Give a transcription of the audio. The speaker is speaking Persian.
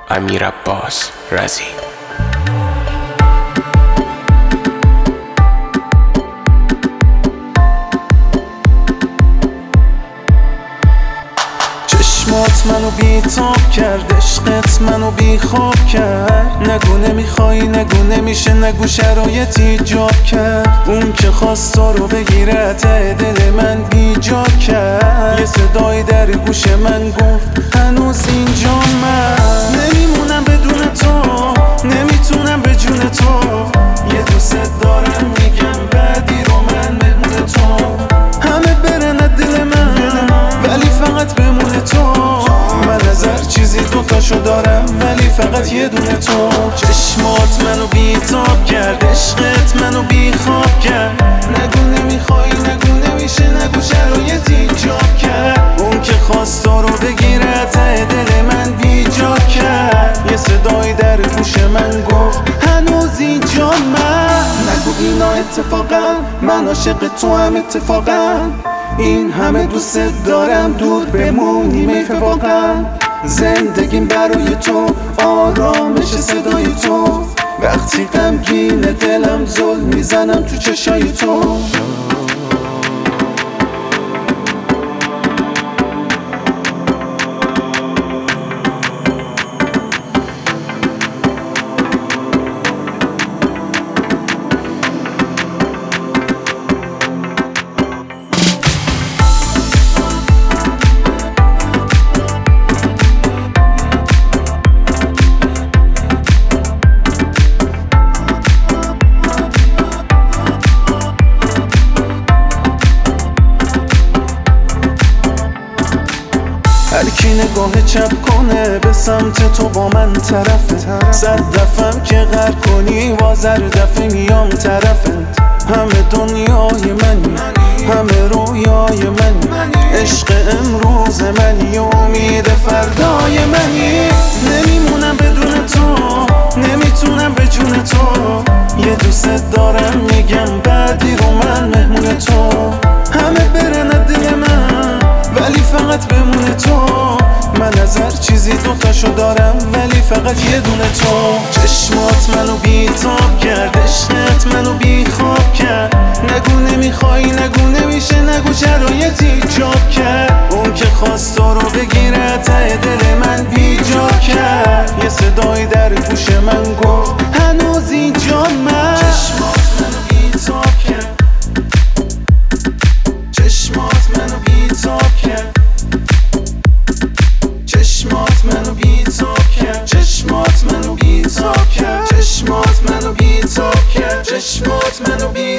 امیر عباس رضی. چشمات منو بیتاب کرد، عشقت منو بیخواب کرد. نگو نمیخوای، نگو نمیشه، نگو شرایط ایجاب کرد. اون که خواست تو رو بگیره ته دل من بیجا کرد. یه صدای در گوش من گفت هنوز اینجا من نمیمونم بدون تو، نمیتونم به جون تو. یه دوست دارم میگم بعدی رو من مهمون تو. همه برن از دل من ولی فقط بمونه تو. من از هر چیزی دوتاشو دارم ولی فقط یه دونه تو. چشمات منو بیتاب کرد، عشقت منو بیخواب کرد. نگو نمیخوای، نگو نمیشه، نگو شرایط ایجاب کرد. اون که خواست تو رو بگیره ته دل من بیجا کرد. یه صدای در گوش من گفت هنوز اینجا من. نگو اینا اتفاقا، من عاشق تو هم اتفاقا. این همه دوست دارم دور بمونیم واقعا. زندگیم برای تو، آرامش صدای تو. وقتی غمگین دلم زل میزنم تو چشای تو. هرکی نگاه چپ کنه به سمت تو با من طرفه. 100 دفعم که غر کنی بازر دفعه میام طرفت. همه دنیای منی، همه رویای منی. عشق امروز منی، امید فردای منی. نمیمونم بدون تو، نمیتونم به جون تو. یه دوست دارم میگم بعدی رو من مهمون تو. همه برن از دل من ولی فقط بمونه تو. من از هر چیزی دوتاشو دارم ولی فقط یه دونه تو. چشمات منو بیتاب کرد، عشقت منو بیخواب کرد. نگو نمیخوای، نگو نمیشه، نگو شرایط ایجاب کرد. اون که خواست تو رو بگیره ته دل من بیجا کرد. یه صدای در گوش من گفت هنوز اینجا من. چشمات منو بیتاب کرد، چشمات منو بیتاب کرد. چشمات منو بیتاب کرد، چشمات منو بیتاب کرد. چشمات منو بیتاب کرد، چشمات منو بیتاب کرد.